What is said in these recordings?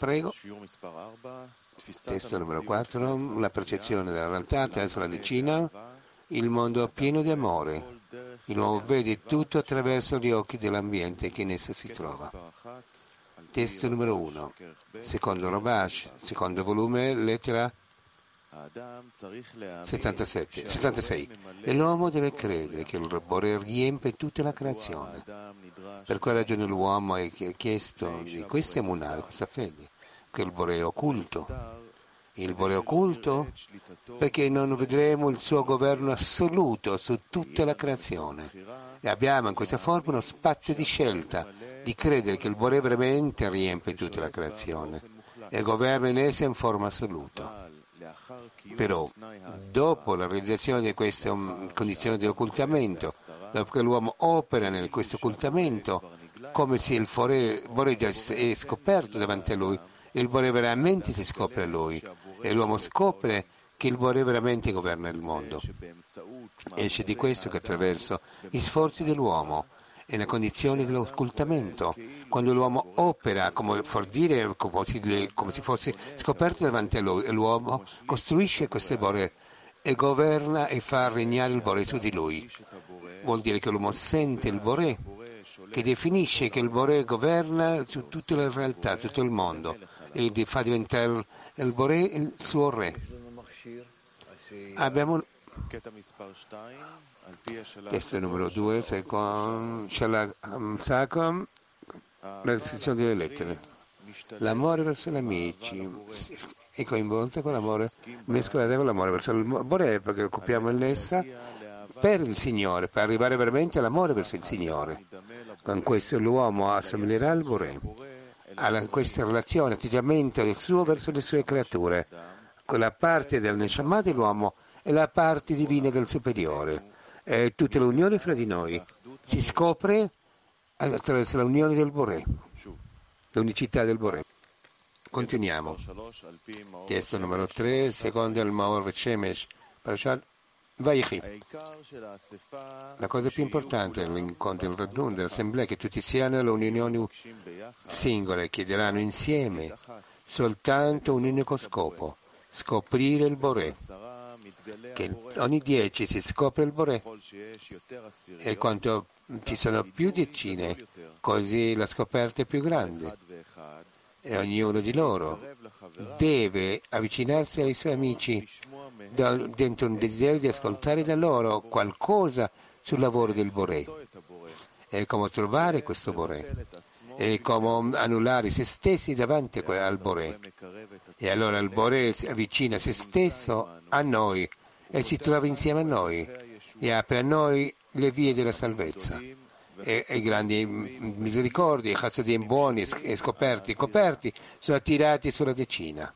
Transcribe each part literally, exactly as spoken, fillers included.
Prego. Testo numero quattro. La percezione della realtà attraverso la decina. Il mondo pieno di amore. L'uomo vede tutto attraverso gli occhi dell'ambiente che in esso si trova. Testo numero uno. Secondo Rabash, secondo volume, lettera settantasette, settantasei. E l'uomo deve credere che il Bore riempie tutta la creazione. Per quella ragione l'uomo ha chiesto di questa emunah, questa fede, che il Bore è occulto. Il Bore è occulto perché non vedremo il suo governo assoluto su tutta la creazione. E abbiamo in questa forma uno spazio di scelta, di credere che il Bore veramente riempie tutta la creazione e governa in essa in forma assoluta. Però, dopo la realizzazione di questa condizione di occultamento, dopo che l'uomo opera in questo occultamento, come se il Bore già è scoperto davanti a lui, il Bore veramente si scopre a lui e l'uomo scopre che il Bore veramente governa il mondo. Esce di questo che attraverso gli sforzi dell'uomo e le condizioni dell'occultamento, quando l'uomo opera, come for dire, come se fosse scoperto davanti a lui, e l'uomo costruisce questo Bore e governa e fa regnare il Bore su di lui. Vuol dire che l'uomo sente il Bore, che definisce che il Bore governa su tutta la realtà, tutto il mondo, e fa diventare il Bore il suo re. Abbiamo testo numero due, secondo Shalak, la sezione delle lettere. L'amore verso gli amici è coinvolto con l'amore mescolato con l'amore verso il Bore, perché occupiamo in essa per il Signore, per arrivare veramente all'amore verso il Signore. Con questo l'uomo assomiglierà al Bore, a questa relazione, atteggiamento del suo verso le sue creature, quella parte del Neshama dell'uomo e la parte divina del superiore. E tutta l'unione fra di noi si scopre attraverso l'unione del Bore, l'unicità del Bore. Continuiamo. Testo numero tre, secondo il Maor Shemesh, Parashat Vaichi. La cosa più importante dell'incontro del radun dell'assemblea è che tutti siano le unioni singole, chiederanno insieme soltanto un unico scopo, scoprire il Bore. Che ogni dieci si scopre il Bore e quanto ci sono più decine, così la scoperta è più grande. E ognuno di loro deve avvicinarsi ai suoi amici da, dentro un desiderio di ascoltare da loro qualcosa sul lavoro del Bore e come trovare questo Bore e come annullare se stessi davanti al Bore. E allora il Bore si avvicina se stesso a noi e si trova insieme a noi e apre a noi le vie della salvezza. E, e grandi misericordi, i chazzadim buoni e scoperti, coperti, sono attirati sulla decina.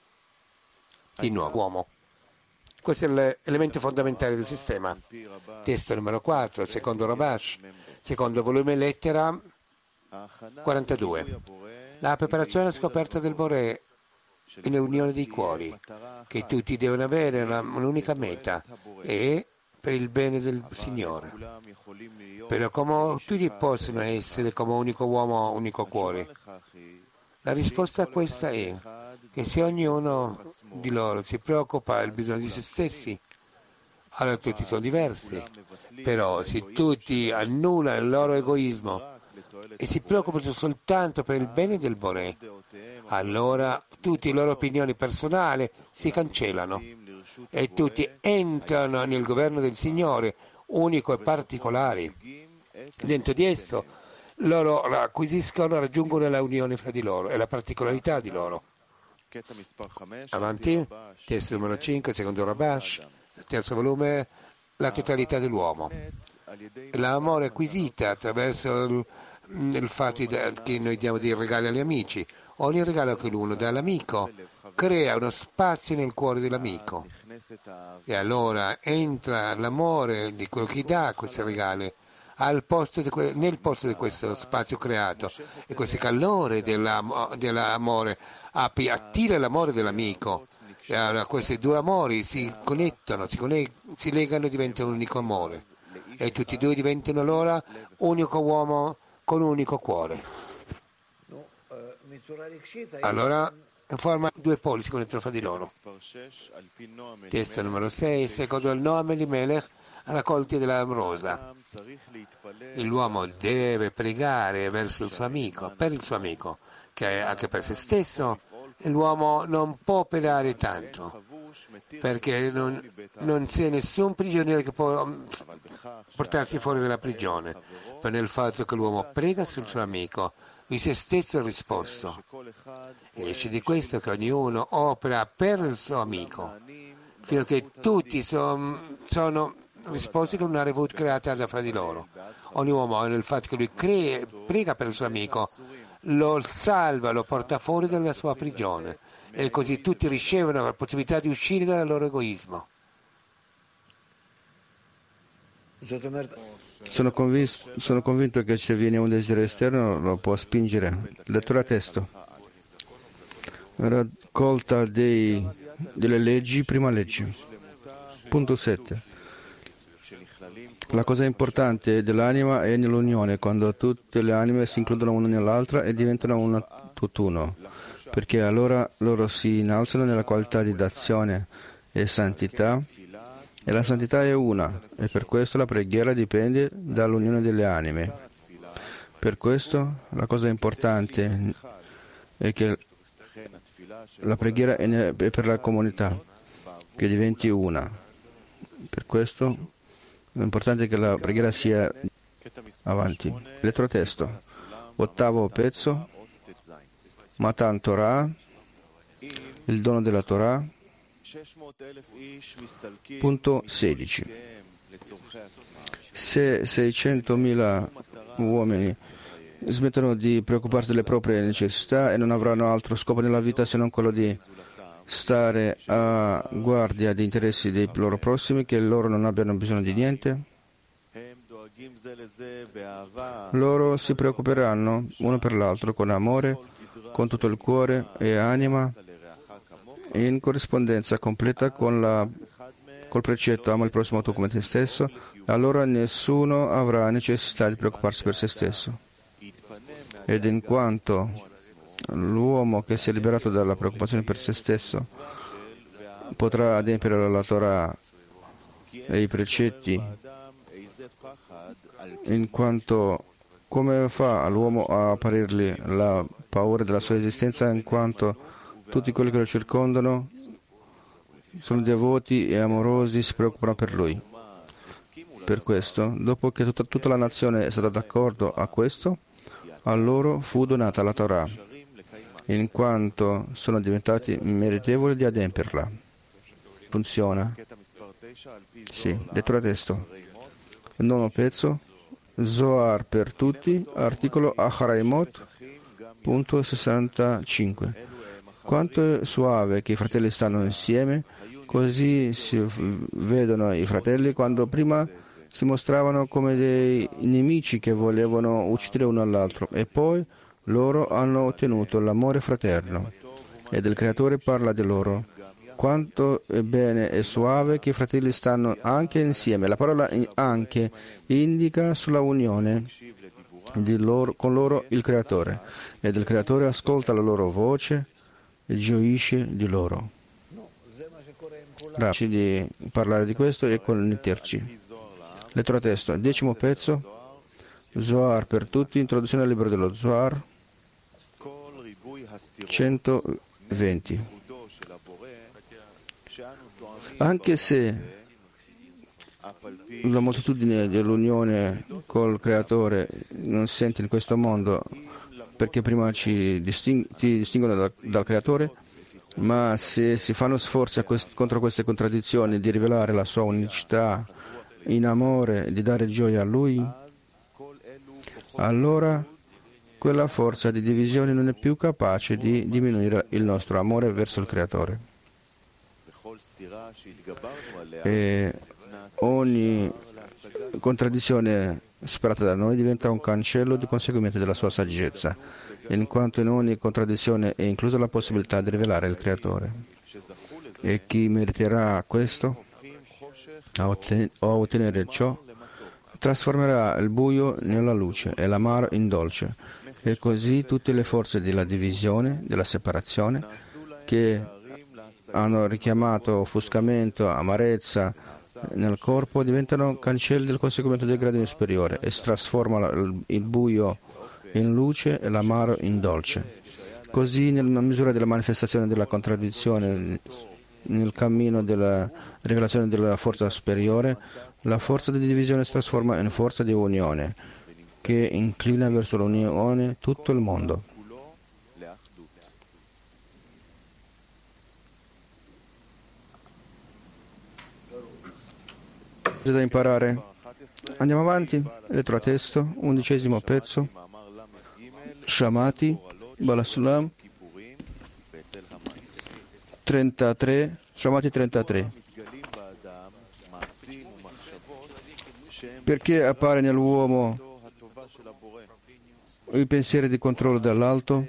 Di nuovo, uomo. Questo è l'elemento fondamentale del sistema. Testo numero quattro, secondo Rabash, secondo volume lettera quarantadue. La preparazione alla scoperta del Bore in unione dei cuori, che tutti devono avere una, un'unica meta, e per il bene del Signore. Però come tutti possono essere come unico uomo, unico cuore? La risposta a questa è che se ognuno di loro si preoccupa del bisogno di se stessi, allora tutti sono diversi. Però se tutti annullano il loro egoismo e si preoccupano soltanto per il bene del Bore, allora tutte le loro opinioni personali si cancellano e tutti entrano nel governo del Signore, unico e particolare. Dentro di esso loro acquisiscono, raggiungono la unione fra di loro e la particolarità di loro. Avanti, testo numero cinque, secondo Rabash, terzo volume, la totalità dell'uomo. L'amore acquisita attraverso il, il fatto che noi diamo dei regali agli amici. Ogni regalo che l'uno dà all'amico crea uno spazio nel cuore dell'amico e allora entra l'amore di quello che dà questi regali al posto di que- nel posto di questo spazio creato, e questo calore della, dell'amore attira l'amore dell'amico e allora questi due amori si connettono, si, conne- si legano e diventano un unico amore e tutti e due diventano allora unico uomo con un unico cuore. allora forma due poli si connettano fra di loro. Testo numero sei, secondo il Noam Elimelech, raccolti della rosa. L'uomo deve pregare verso il suo amico, per il suo amico, che anche per se stesso l'uomo non può pregare tanto, perché non, non c'è nessun prigioniero che può portarsi fuori dalla prigione, per nel fatto che l'uomo prega sul suo amico, di se stesso è risposto. Esce di questo che ognuno opera per il suo amico, fino a che tutti son, sono risposti con una revut creata da fra di loro. Ogni uomo nel fatto che lui crea, prega per il suo amico, lo salva, lo porta fuori dalla sua prigione, e così tutti ricevono la possibilità di uscire dal loro egoismo. Sono convinto, sono convinto che se viene un desiderio esterno lo può spingere. Lettura testo. Raccolta dei, delle leggi, prima legge. Punto sette. La cosa importante dell'anima è nell'unione, quando tutte le anime si includono una nell'altra e diventano una tutt'uno, perché allora loro si innalzano nella qualità di d'azione e santità, e la santità è una, e per questo la preghiera dipende dall'unione delle anime. Per questo la cosa importante è che la preghiera è per la comunità, che diventi una. Per questo è importante che la preghiera sia avanti. Lettera testo. Ottavo pezzo. Matan Torah. Il dono della Torah. Punto sedici. Se seicentomila uomini smettono di preoccuparsi delle proprie necessità e non avranno altro scopo nella vita se non quello di stare a guardia degli interessi dei loro prossimi, che loro non abbiano bisogno di niente, loro si preoccuperanno uno per l'altro con amore, con tutto il cuore e anima, in corrispondenza completa con la, col precetto ama il prossimo tu come te stesso. Allora nessuno avrà necessità di preoccuparsi per se stesso. Ed in quanto l'uomo che si è liberato dalla preoccupazione per se stesso potrà adempiere alla Torah e i precetti, in quanto come fa l'uomo a apparirgli la paura della sua esistenza, in quanto tutti quelli che lo circondano sono devoti e amorosi, si preoccupano per lui. Per questo, dopo che tutta, tutta la nazione è stata d'accordo a questo, a loro fu donata la Torah, in quanto sono diventati meritevoli di adempierla. Funziona? Sì. Lettura testo. Il nono pezzo. Zohar per tutti, articolo Acharaimot, punto sessantacinque. Quanto è suave che i fratelli stanno insieme, così si vedono i fratelli quando prima si mostravano come dei nemici che volevano uccidere uno all'altro, e poi loro hanno ottenuto l'amore fraterno, ed il Creatore parla di loro. Quanto è bene e suave che i fratelli stanno anche insieme. La parola anche indica sulla unione di loro, con loro il Creatore, ed il Creatore ascolta la loro voce e gioisce di loro. Grazie di parlare di questo e connetterci. Lettera testo, decimo pezzo, Zohar per tutti, introduzione al libro dello Zohar, centoventi. Anche se la moltitudine dell'unione col Creatore non si sente in questo mondo, perché prima ci disting- ti distinguono dal, dal Creatore, ma se si fanno sforzi quest- contro queste contraddizioni di rivelare la sua unicità in amore, di dare gioia a Lui, allora quella forza di divisione non è più capace di diminuire il nostro amore verso il Creatore. E ogni contraddizione superata da noi diventa un cancello di conseguimento della sua saggezza, in quanto in ogni contraddizione è inclusa la possibilità di rivelare il Creatore. E chi meriterà questo, a ottenere ciò, trasformerà il buio nella luce e l'amaro in dolce, E così tutte le forze della divisione, della separazione, che hanno richiamato offuscamento, amarezza nel corpo, diventano cancelli del conseguimento del grado superiore e si trasforma il buio in luce e l'amaro in dolce. Così, nella misura della manifestazione della contraddizione, nel cammino della rivelazione della forza superiore, la forza di divisione si trasforma in forza di unione, che inclina verso l'unione tutto il mondo. C'è da imparare. Andiamo avanti. Elettrotesto, undicesimo pezzo. Shamati, Balasulam, trentatré, Shamati trentatré. Perché appare nell'uomo i pensieri di controllo dall'alto?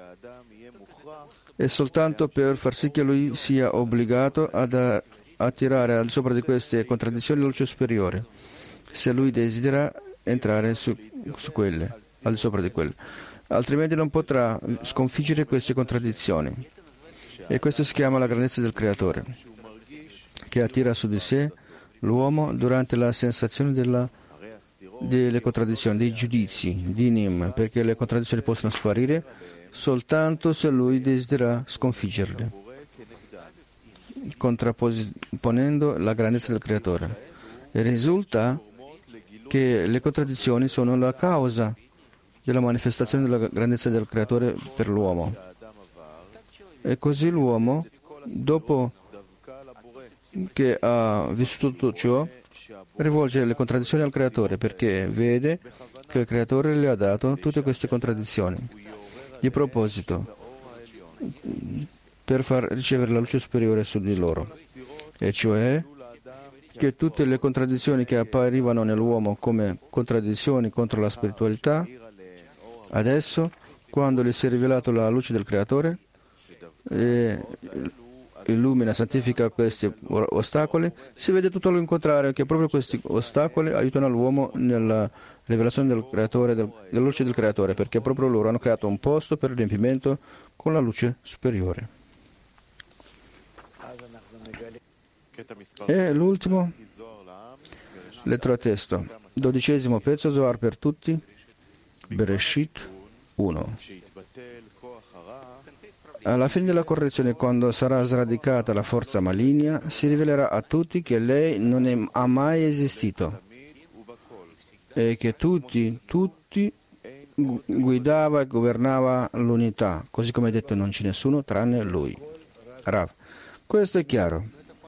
È soltanto per far sì che lui sia obbligato ad attirare al sopra di queste contraddizioni la luce superiore, se lui desidera entrare su, su quelle, al di sopra di quelle. Altrimenti non potrà sconfiggere queste contraddizioni. E questo si chiama la grandezza del Creatore, che attira su di sé l'uomo durante la sensazione della, delle contraddizioni, dei giudizi, di Nim, perché le contraddizioni possono sparire soltanto se lui desidera sconfiggerle, contrapponendo la grandezza del Creatore. E risulta che le contraddizioni sono la causa della manifestazione della grandezza del Creatore per l'uomo. E così l'uomo, dopo che ha vissuto tutto ciò, rivolge le contraddizioni al Creatore, perché vede che il Creatore le ha dato tutte queste contraddizioni. Di proposito, per far ricevere la luce superiore su di loro, e cioè che tutte le contraddizioni che apparivano nell'uomo come contraddizioni contro la spiritualità, adesso, quando gli si è rivelato la luce del Creatore, e illumina, santifica questi ostacoli, si vede tutto al contrario, che proprio questi ostacoli aiutano l'uomo nella rivelazione del Creatore, del, della luce del Creatore, perché proprio loro hanno creato un posto per il riempimento con la luce superiore. E l'ultimo, lettera a testo, dodicesimo pezzo, Zohar per tutti, Bereshit uno. Alla fine della correzione, quando sarà sradicata la forza maligna, si rivelerà a tutti che lei non è, ha mai esistito e che tutti, tutti guidava e governava l'unità, così come detto non c'è nessuno tranne lui. Rav, questo è chiaro.